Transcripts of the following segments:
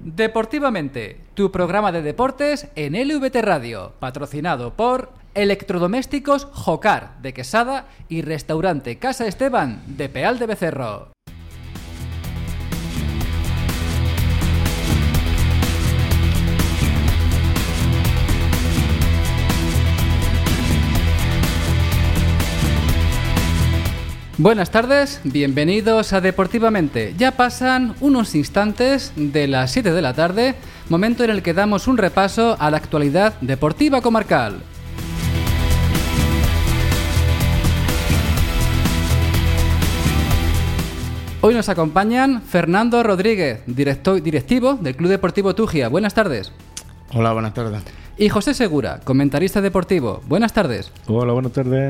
Deportivamente, tu programa de deportes en LVT Radio, patrocinado por Electrodomésticos Jocar de Quesada y Restaurante Casa Esteban de Peal de Becerro. Buenas tardes, bienvenidos a Deportivamente. Ya pasan unos instantes de las 7 de la tarde, momento en el que damos un repaso a la actualidad deportiva comarcal. Hoy nos acompañan Fernando Rodríguez, directivo del Club Deportivo Tugia. Buenas tardes. Hola, buenas tardes. Y José Segura, comentarista deportivo. Buenas tardes. Hola, buenas tardes.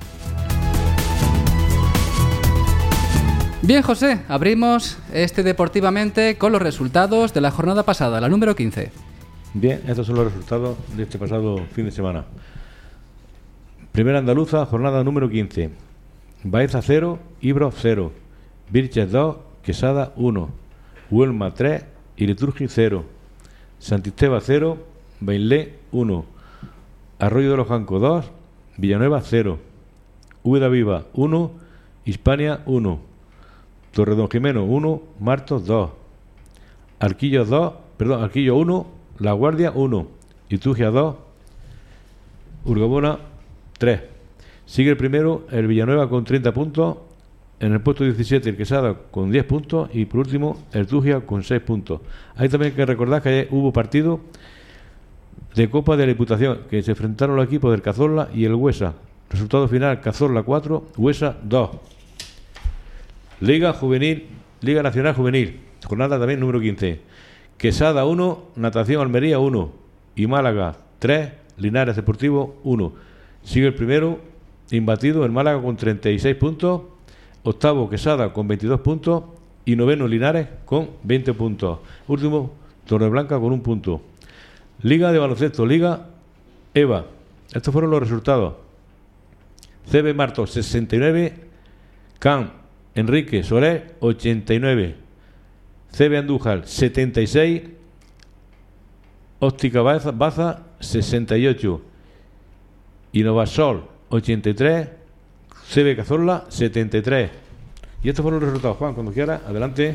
Bien, José, abrimos Deportivamente con los resultados de la jornada pasada, la número 15. Bien, estos son los resultados de este pasado fin de semana. Primera andaluza, jornada número 15. Baeza 0, Ibro 0, Virches 2, Quesada 1, Huelma 3 y Liturgi 0, Santisteba 0, Bailé 1, Arroyo de los Jancos 2, Villanueva 0, Úbeda Viva 1, Hispania 1, Torredonjimeno 1, Martos 2, Arquillo 1, La Guardia 1, Itugia 2, Urgabona 3. Sigue el primero el Villanueva con 30 puntos, en el puesto 17 el Quesada con 10 puntos y por último el Tugia con 6 puntos. Hay también que recordar que hubo partido de Copa de la Diputación que se enfrentaron los equipos del Cazorla y el Huesa. Resultado final: Cazorla 4, Huesa 2. Liga Nacional Juvenil, jornada también número 15. Quesada 1, Natación Almería 1 y Málaga 3, Linares Deportivo 1. Sigue el primero, imbatido, el Málaga con 36 puntos, octavo Quesada con 22 puntos y noveno Linares con 20 puntos. Último, Torreblanca con 1 punto. Liga de baloncesto, Liga EVA. Estos fueron los resultados. CB Martos 69, CAM Enrique Soler 89, CB Andújar 76, Óptica Baza 68, Innovasol 83, CB Cazorla 73. Y estos fueron los resultados. Juan, cuando quiera, adelante.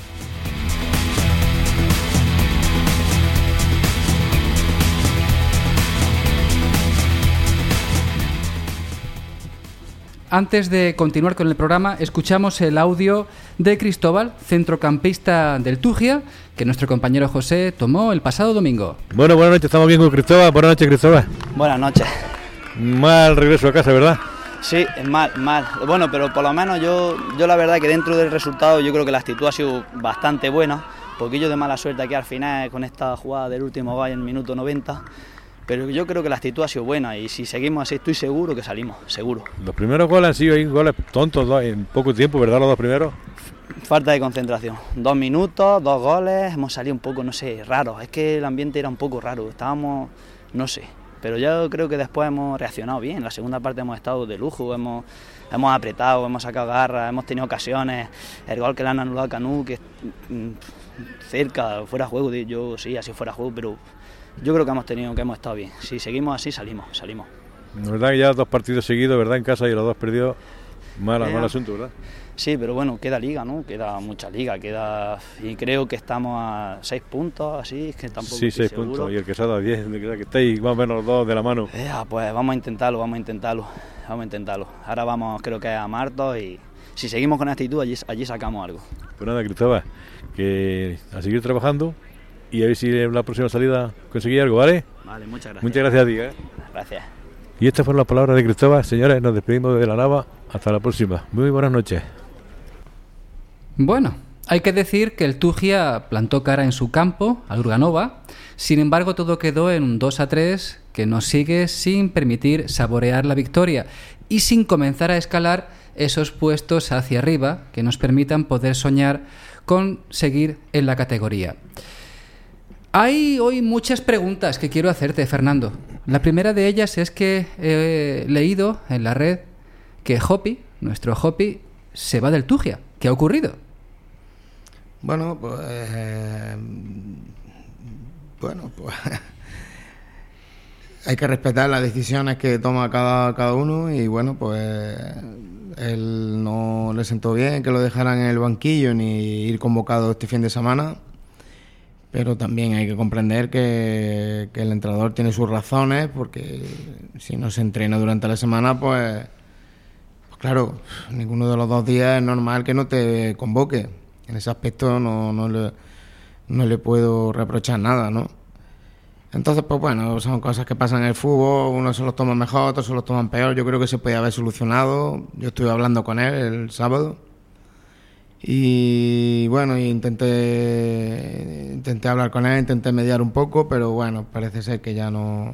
Antes de continuar con el programa, escuchamos el audio de Cristóbal, centrocampista del Tugia, que nuestro compañero José tomó el pasado domingo. Bueno, buenas noches, estamos bien con Cristóbal. Buenas noches, Cristóbal. Buenas noches. Mal regreso a casa, ¿verdad? Sí, mal. Bueno, pero por lo menos yo la verdad que dentro del resultado yo creo que la actitud ha sido bastante buena. Un poquillo de mala suerte aquí al final con esta jugada del último gol en el minuto 90. Pero yo creo que la actitud ha sido buena y si seguimos así estoy seguro que salimos, seguro. Los primeros goles han sido goles tontos en poco tiempo, ¿verdad? Los dos primeros. Falta de concentración. 2 minutos, 2 goles, hemos salido un poco, no sé, raros. Es que el ambiente era un poco raro, estábamos, no sé. Pero yo creo que después hemos reaccionado bien. En la segunda parte hemos estado de lujo, hemos apretado, hemos sacado garras, hemos tenido ocasiones. El gol que le han anulado a Canú, que cerca, fuera de juego, yo sí, así fuera de juego, pero yo creo que hemos estado bien. Si seguimos así, salimos. La verdad que ya 2 partidos seguidos, ¿verdad? En casa y los 2 perdidos. Mal asunto, ¿verdad? Sí, pero bueno, queda liga, ¿no? Queda mucha liga, y creo que estamos a 6 puntos, así, es que tampoco sí, 6 seguro. Puntos, y el Quesada a 10, que estáis más o menos los dos de la mano. Pues vamos a intentarlo. Ahora vamos, creo que a Martos, y si seguimos con actitud, allí sacamos algo. Pues nada, Cristóbal, que a seguir trabajando y a ver si en la próxima salida conseguís algo, ¿vale? Vale, muchas gracias. Muchas gracias a ti, ¿eh? Gracias. Y estas fueron las palabras de Cristóbal. Señores, nos despedimos de la Nava. Hasta la próxima. Muy buenas noches. Bueno, hay que decir que el Tugia plantó cara en su campo al Urganova. Sin embargo, todo quedó en un 2-3 que nos sigue sin permitir saborear la victoria y sin comenzar a escalar esos puestos hacia arriba que nos permitan poder soñar con seguir en la categoría. Hay hoy muchas preguntas que quiero hacerte, Fernando. La primera de ellas es que he leído en la red que Hopi, nuestro Hopi, se va del Tugia. ¿Qué ha ocurrido? Bueno, pues Bueno, pues hay que respetar las decisiones que toma cada uno y bueno, pues él no le sentó bien que lo dejaran en el banquillo ni ir convocado este fin de semana, pero también hay que comprender que el entrenador tiene sus razones, porque si no se entrena durante la semana, pues claro, ninguno de los 2 días es normal que no te convoque. En ese aspecto no le puedo reprochar nada, ¿no? Entonces, pues bueno, son cosas que pasan en el fútbol, unos se los toman mejor, otros se los toman peor. Yo creo que se podía haber solucionado. Yo estuve hablando con él el sábado y bueno, intenté hablar con él, intenté mediar un poco, pero bueno, parece ser que ya no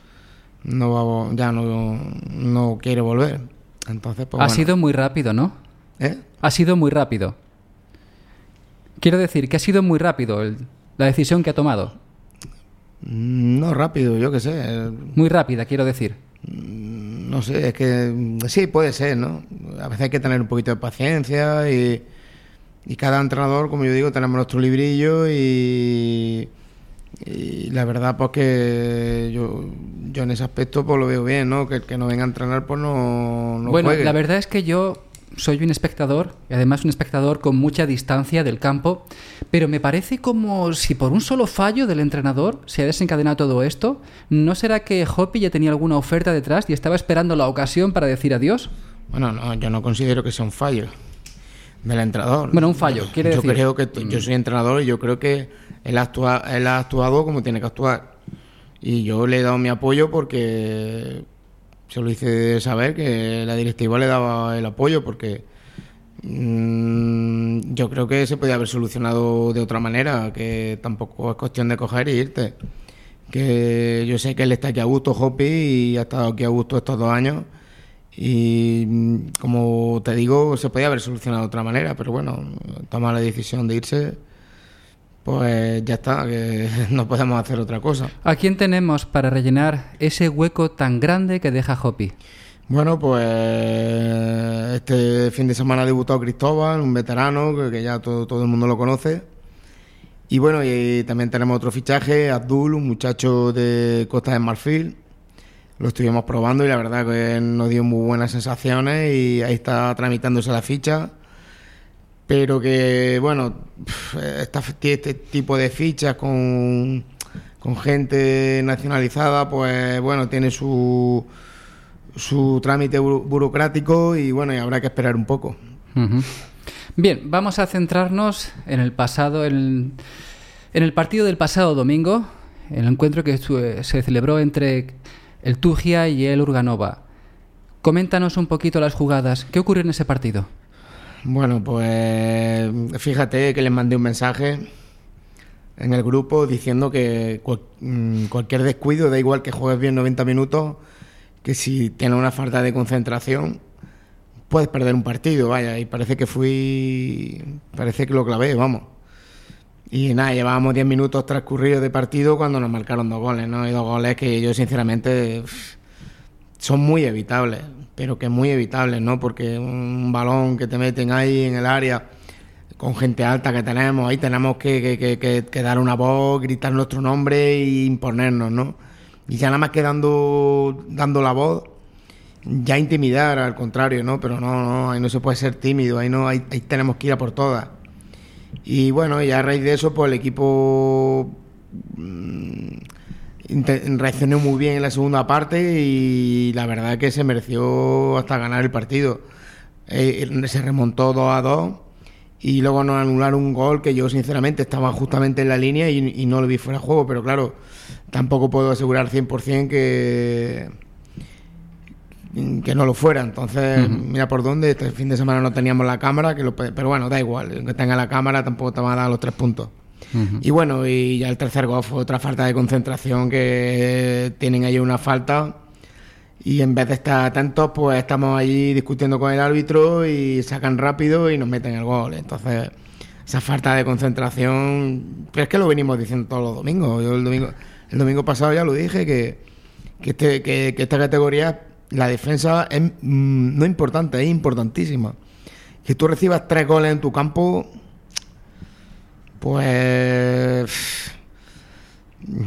quiere volver. Entonces, pues ha bueno. sido muy rápido, ¿no? ¿Eh? Ha sido muy rápido. Quiero decir que ha sido muy rápido la decisión que ha tomado. No rápido, yo qué sé. Muy rápida, quiero decir. No sé, es que sí, puede ser, ¿no? A veces hay que tener un poquito de paciencia y cada entrenador, como yo digo, tenemos nuestro librillo y la verdad pues que yo en ese aspecto pues lo veo bien, ¿no? Que no venga a entrenar pues no bueno, juegue. La verdad es que yo soy un espectador, y además un espectador con mucha distancia del campo, pero me parece como si por un solo fallo del entrenador se ha desencadenado todo esto. ¿No será que Hopi ya tenía alguna oferta detrás y estaba esperando la ocasión para decir adiós? Bueno, no, yo no considero que sea un fallo del entrenador. Bueno, un fallo, quiere decir. Yo creo que yo soy entrenador y yo creo que él ha actuado como tiene que actuar. Y yo le he dado mi apoyo porque se lo hice saber que la directiva le daba el apoyo, porque yo creo que se podía haber solucionado de otra manera, que tampoco es cuestión de coger e irte. Que yo sé que él está aquí a gusto, Hopi, y ha estado aquí a gusto estos 2 años. Y como te digo, se podía haber solucionado de otra manera, pero bueno, toma la decisión de irse, pues ya está, que no podemos hacer otra cosa. ¿A quién tenemos para rellenar ese hueco tan grande que deja Hopi? Bueno, pues este fin de semana ha debutado Cristóbal, un veterano que ya todo el mundo lo conoce. Y bueno, y también tenemos otro fichaje, Abdul, un muchacho de Costa de Marfil. Lo estuvimos probando y la verdad que nos dio muy buenas sensaciones y ahí está tramitándose la ficha. Pero que, bueno, este tipo de fichas con gente nacionalizada, pues bueno, tiene su trámite burocrático y bueno, y habrá que esperar un poco. Uh-huh. Bien, vamos a centrarnos en el pasado, en el partido del pasado domingo, el encuentro que se celebró entre el Tugia y el Urganova. Coméntanos un poquito las jugadas. ¿Qué ocurrió en ese partido? Bueno, pues fíjate que les mandé un mensaje en el grupo diciendo que cualquier descuido, da igual que juegues bien 90 minutos, que si tienes una falta de concentración puedes perder un partido, vaya, y parece que lo clavé, vamos. Y nada, llevábamos 10 minutos transcurridos de partido cuando nos marcaron 2 goles, ¿no? Y 2 goles que yo sinceramente son muy evitables, pero que muy evitables, ¿no? Porque un balón que te meten ahí en el área con gente alta que tenemos, ahí tenemos que dar una voz, gritar nuestro nombre e imponernos, ¿no? Y ya nada más que dando la voz, ya intimidar, al contrario, ¿no? Pero no, ahí no se puede ser tímido, ahí tenemos que ir a por todas. Y bueno, y a raíz de eso, pues el equipo reaccionó muy bien en la segunda parte y la verdad que se mereció hasta ganar el partido. Se remontó 2-2 y luego nos anularon un gol que yo sinceramente estaba justamente en la línea y no lo vi fuera de juego, pero claro, tampoco puedo asegurar 100% que no lo fuera. Entonces, mira por dónde, este fin de semana no teníamos la cámara, pero bueno, da igual, que tenga la cámara tampoco te va a dar los 3 puntos. Y bueno, y ya el tercer gol fue otra falta de concentración, que tienen ahí una falta y en vez de estar atentos, pues estamos allí discutiendo con el árbitro y sacan rápido y nos meten el gol. Entonces, esa falta de concentración, pero es que lo venimos diciendo todos los domingos. Yo el domingo pasado ya lo dije, que esta categoría, la defensa es no importante, es importantísima. Que tú recibas 3 goles en tu campo, pues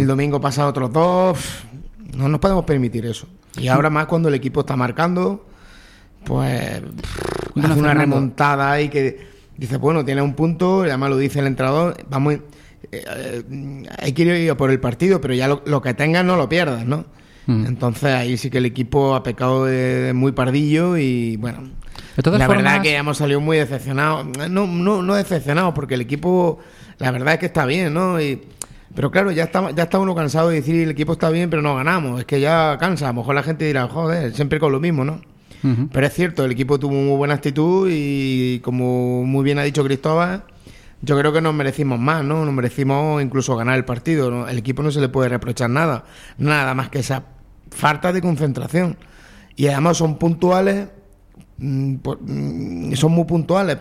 El domingo pasado otros 2. No nos podemos permitir eso. Y ahora más cuando el equipo está marcando, pues hace una remontada ahí que dice, bueno, tiene un punto, y además lo dice el entrenador, vamos, hay que ir por el partido, pero ya lo que tengas no lo pierdas, ¿no? Entonces ahí sí que el equipo ha pecado de muy pardillo y bueno, la verdad que hemos salido muy decepcionados. No decepcionados, porque el equipo, la verdad es que está bien, ¿no? Pero claro, ya está uno cansado de decir el equipo está bien, pero no ganamos. Es que ya cansa. A lo mejor la gente dirá, joder, siempre con lo mismo, ¿no? Pero es cierto, el equipo tuvo muy buena actitud y, como muy bien ha dicho Cristóbal, yo creo que nos merecimos más, ¿no? Nos merecimos incluso ganar el partido, ¿no? El equipo no se le puede reprochar nada más que esa falta de concentración. Y además son puntuales, son muy puntuales.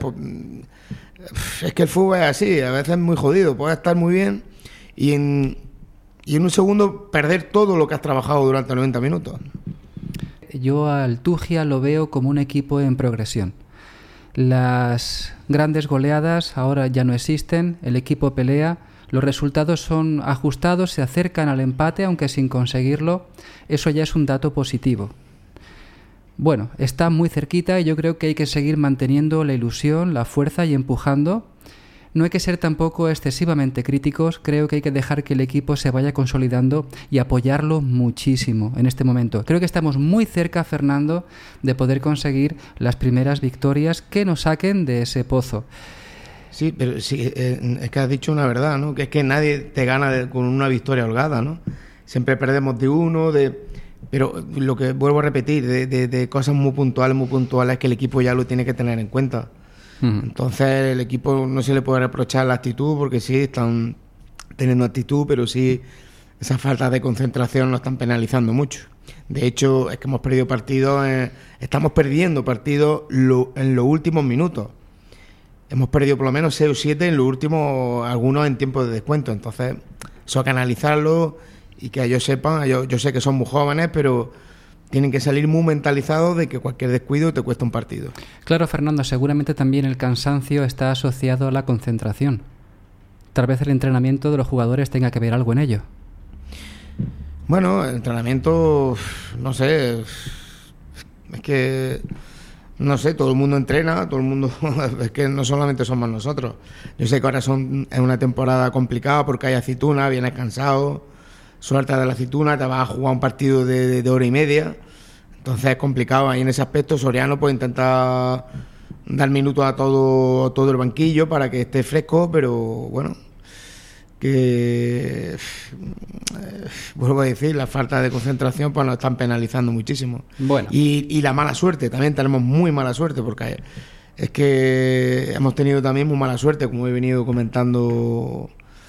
Es que el fútbol es así, a veces es muy jodido, puede estar muy bien y en un segundo perder todo lo que has trabajado durante 90 minutos. Yo al Tugia lo veo como un equipo en progresión. Las grandes goleadas ahora ya no existen, el equipo pelea, los resultados son ajustados, se acercan al empate, aunque sin conseguirlo. Eso ya es un dato positivo. Bueno, está muy cerquita y yo creo que hay que seguir manteniendo la ilusión, la fuerza y empujando. No hay que ser tampoco excesivamente críticos, creo que hay que dejar que el equipo se vaya consolidando y apoyarlo muchísimo en este momento. Creo que estamos muy cerca, Fernando, de poder conseguir las primeras victorias que nos saquen de ese pozo. Sí, pero sí, es que has dicho una verdad, ¿no? Que es que nadie te gana con una victoria holgada, ¿no? Siempre perdemos de uno, pero lo que vuelvo a repetir, de cosas muy puntuales, que el equipo ya lo tiene que tener en cuenta. Entonces el equipo no se le puede reprochar la actitud, porque sí están teniendo actitud, pero sí esa falta de concentración nos están penalizando mucho. De hecho, es que hemos perdido partidos, estamos perdiendo partidos en los últimos minutos. Hemos perdido por lo menos 6 o 7 en los últimos, algunos en tiempo de descuento. Entonces, eso hay que analizarlo y que ellos sepan, yo sé que son muy jóvenes, pero tienen que salir muy mentalizados de que cualquier descuido te cuesta un partido. Claro, Fernando, seguramente también el cansancio está asociado a la concentración. Tal vez el entrenamiento de los jugadores tenga que ver algo en ello. Bueno, el entrenamiento, no sé, es que, no sé, todo el mundo entrena, todo el mundo, es que no solamente somos nosotros. Yo sé que ahora es una temporada complicada porque hay aceituna, vienes cansado, sueltas de la aceituna, te vas a jugar un partido de hora y media, entonces es complicado. Ahí en ese aspecto Soriano pues intenta dar minutos a todo el banquillo para que esté fresco, pero bueno, que vuelvo a decir, la falta de concentración pues nos están penalizando muchísimo. Bueno. Y la mala suerte, también tenemos muy mala suerte, porque es que hemos tenido también muy mala suerte, como he venido comentando.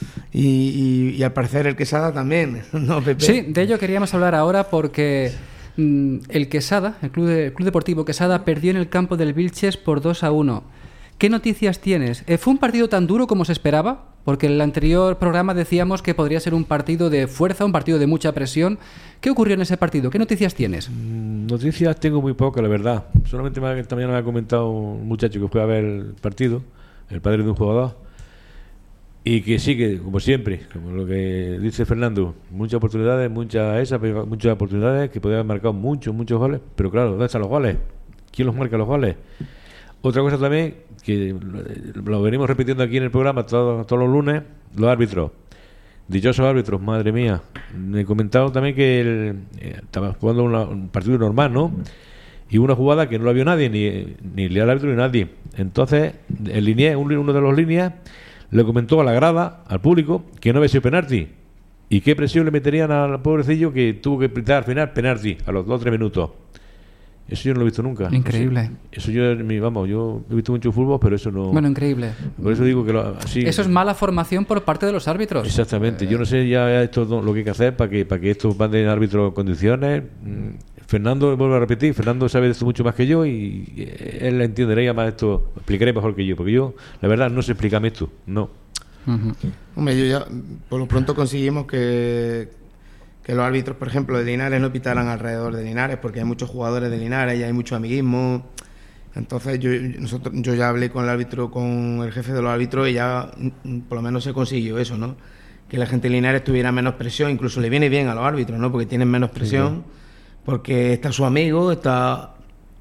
Y al parecer el Quesada también, ¿no, Pepe? Sí, de ello queríamos hablar ahora porque el Quesada, el Club Deportivo Quesada, perdió en el campo del Vilches por 2-1. ¿Qué noticias tienes? ¿Fue un partido tan duro como se esperaba? Porque en el anterior programa decíamos que podría ser un partido de fuerza, un partido de mucha presión. ¿Qué ocurrió en ese partido? ¿Qué noticias tienes? Noticias tengo muy pocas, la verdad. Solamente esta mañana me ha comentado un muchacho que fue a ver el partido, el padre de un jugador, y que sí, que como siempre, como lo que dice Fernando, muchas oportunidades, muchas oportunidades que podían haber marcado muchos goles, pero claro, ¿dónde están los goles? ¿Quién los marca los goles? Otra cosa también, que lo venimos repitiendo aquí en el programa todos los lunes, los árbitros. Dichosos árbitros, madre mía. Me he comentado también que estaba jugando un partido normal, ¿no? Y una jugada que no la vio nadie, ni el árbitro ni nadie. Entonces, uno de los líneas le comentó a la grada, al público, que no había sido penalti. Y qué presión le meterían al pobrecillo que tuvo que gritar al final penalti a los 2 o 3 minutos. Eso yo no lo he visto nunca. Increíble. Eso yo he visto mucho fútbol, pero eso no. Bueno, increíble. Por eso digo que así. Eso es mala formación por parte de los árbitros. Exactamente. Yo no sé ya esto lo que hay que hacer para que estos manden árbitros en condiciones. Fernando, vuelvo a repetir, Fernando sabe de esto mucho más que yo y él entendería más esto, explicaré mejor que yo, porque yo, la verdad, no sé explicarme esto, no. Hombre, yo ya, por lo pronto conseguimos que los árbitros, por ejemplo, de Linares no pitaran alrededor de Linares, porque hay muchos jugadores de Linares y hay mucho amiguismo. Entonces yo ya hablé con el árbitro, con el jefe de los árbitros, y ya por lo menos se consiguió eso, ¿no? que la gente de Linares tuviera menos presión, incluso le viene bien a los árbitros, ¿no? Porque tienen menos presión, porque está su amigo, está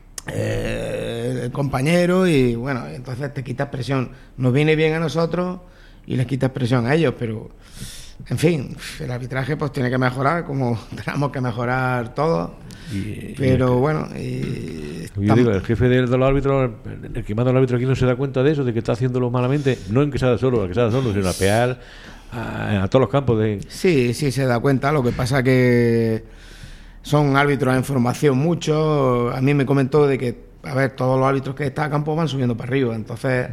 el compañero y bueno, entonces te quitas presión. Nos viene bien a nosotros y les quitas presión a ellos, pero en fin, el arbitraje pues tiene que mejorar, como tenemos que mejorar todos. Pero bueno, yo digo, el jefe de los árbitros, el que manda al árbitro aquí, no se da cuenta de eso, de que está haciéndolo malamente, no en Quesada solo, sino a pear a todos los campos de... Sí, se da cuenta. Lo que pasa que son árbitros en formación mucho. A mí me comentó de que, a ver, todos los árbitros que están a campo van subiendo para arriba. Entonces,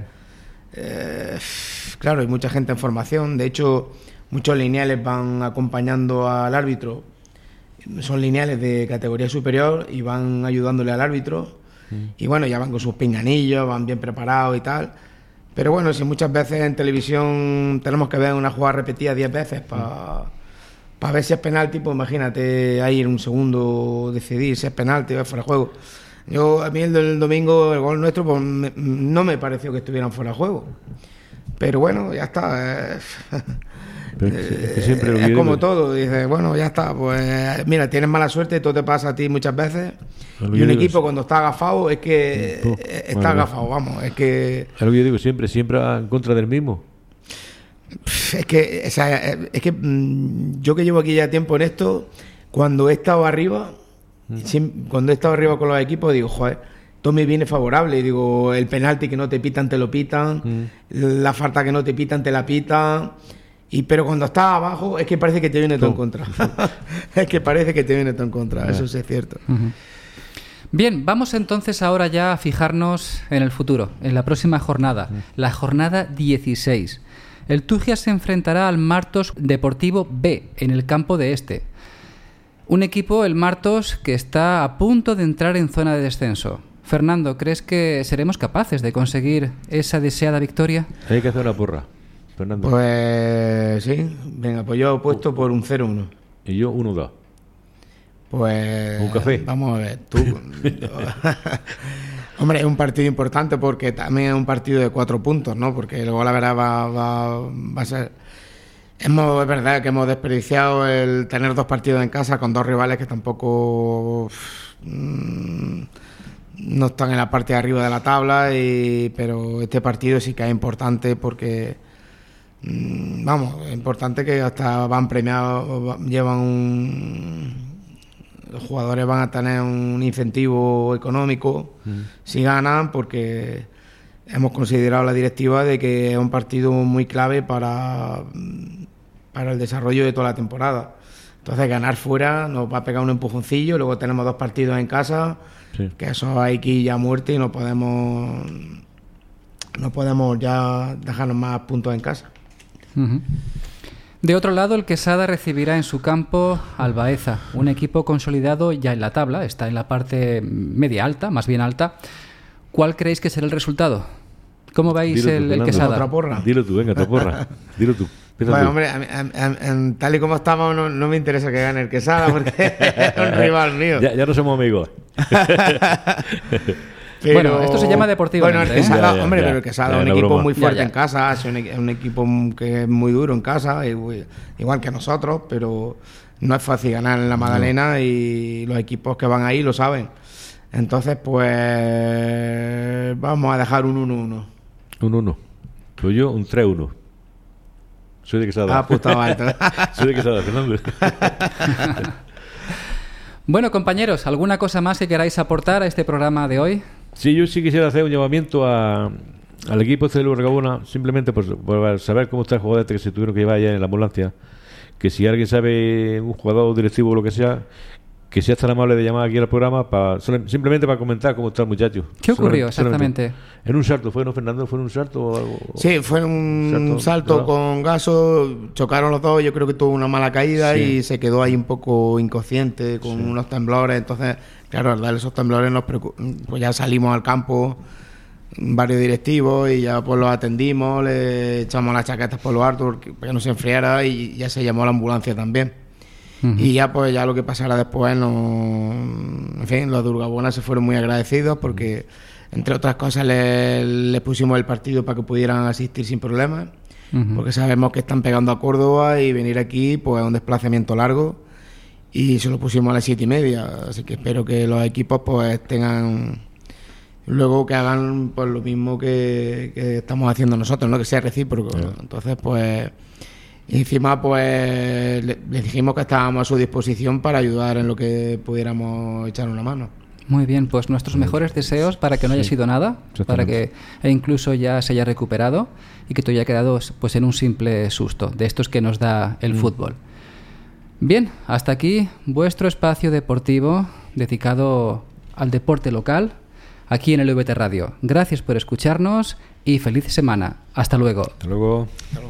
claro, hay mucha gente en formación. De hecho, muchos lineales van acompañando al árbitro. Son lineales de categoría superior y van ayudándole al árbitro. Y bueno, ya van con sus pinganillos, van bien preparados y tal. Pero bueno, si muchas veces en televisión tenemos que ver una jugada repetida 10 veces para ver si es penalti, pues imagínate ahí en un segundo decidir si es penalti o es fuera de juego. A mí el del domingo, el gol nuestro, pues no me pareció que estuvieran fuera de juego. Pero bueno, ya está. Es como todo, dices, bueno, ya está, pues mira, tienes mala suerte, todo te pasa a ti muchas veces. Y un equipo cuando está agafado es que está agafado, vamos, es que... Es lo que yo digo, siempre en contra del mismo. Es que yo que llevo aquí ya tiempo en esto, cuando he estado arriba, con los equipos, digo, joder, todo me viene favorable. Y digo, el penalti que no te pitan, te lo pitan, la falta que no te pitan, te la pitan. Pero cuando estás abajo es que parece que te viene todo en contra. Es que parece que te viene todo en contra, eso sí es cierto. Bien, vamos entonces ahora ya a fijarnos en el futuro, en la próxima jornada, la jornada 16. El Tugia se enfrentará al Martos Deportivo B en el campo de Este. Un equipo, el Martos, que está a punto de entrar en zona de descenso. Fernando, ¿crees que seremos capaces de conseguir esa deseada victoria? Hay que hacer una porra. Fernando. Pues sí, venga, pues yo he puesto por un 0-1. Y yo 1-2. Pues... ¿Un café? Vamos a ver, tú... Hombre, es un partido importante porque también es un partido de 4 puntos, ¿no? Porque luego la verdad va a ser... Es verdad que hemos desperdiciado el tener 2 partidos en casa con 2 rivales que tampoco... no están en la parte de arriba de la tabla, pero este partido sí que es importante porque... es importante que hasta van premiados, los jugadores van a tener un incentivo económico si ganan, porque hemos considerado la directiva de que es un partido muy clave para el desarrollo de toda la temporada. Entonces ganar fuera nos va a pegar un empujoncillo, luego tenemos 2 partidos en casa, que eso hay que ir ya a muerte y no podemos ya dejarnos más puntos en casa. De otro lado, el Quesada recibirá en su campo al Baeza, un equipo consolidado ya en la tabla, está en la parte media alta, más bien alta. ¿Cuál creéis que será el resultado? ¿Cómo veis el Quesada? ¿Otra porra? Dilo tú, venga, otra porra. Dilo tú. Bueno, hombre, tal y como estamos no me interesa que gane el Quesada porque es un rival mío. Ya no somos amigos. Pero, bueno, esto se llama deportivamente. Bueno, el Quesada, pero el Quesada es un equipo broma. Muy fuerte en casa, es un equipo que es muy duro en casa, igual que nosotros, pero no es fácil ganar en la Magdalena y los equipos que van ahí lo saben. Entonces, pues vamos a dejar un 1-1. Un 1. Pues yo un 3-1. Soy de Quesada. Pues estaba alto. Soy de Quesada, Fernando. Bueno, compañeros, ¿alguna cosa más que queráis aportar a este programa de hoy? Sí, yo sí quisiera hacer un llamamiento al equipo de Lugo Regabona, simplemente por saber cómo está el jugador que se tuvieron que llevar allá en la ambulancia. Que si alguien sabe, un jugador directivo o lo que sea, que sea tan amable de llamar aquí al programa simplemente para comentar cómo está el muchacho. ¿Qué ocurrió exactamente? En un salto, ¿fue, no, Fernando? ¿Fue en un salto o algo? Sí, fue un salto con Gaso, chocaron los dos, yo creo que tuvo una mala caída y se quedó ahí un poco inconsciente con unos temblores. Entonces, claro, al darle esos temblores pues ya salimos al campo varios directivos y ya pues los atendimos, le echamos las chaquetas por lo alto para que no se enfriara y ya se llamó a la ambulancia también. Y ya pues ya lo que pasara después, en fin, los de Urgabona se fueron muy agradecidos porque entre otras cosas les pusimos el partido para que pudieran asistir sin problemas porque sabemos que están pegando a Córdoba y venir aquí pues es un desplazamiento largo y se lo pusimos a las 7:30, así que espero que los equipos pues tengan luego que hagan pues lo mismo que estamos haciendo nosotros, ¿no? Que sea recíproco. Entonces pues encima pues les dijimos que estábamos a su disposición para ayudar en lo que pudiéramos echar una mano. Muy bien, pues nuestros mejores deseos para que no haya sido nada, para que incluso ya se haya recuperado y que tú haya quedado pues en un simple susto de estos que nos da el fútbol. Bien, hasta aquí vuestro espacio deportivo dedicado al deporte local aquí en el VT Radio. Gracias por escucharnos y feliz semana. Hasta luego. Hasta luego.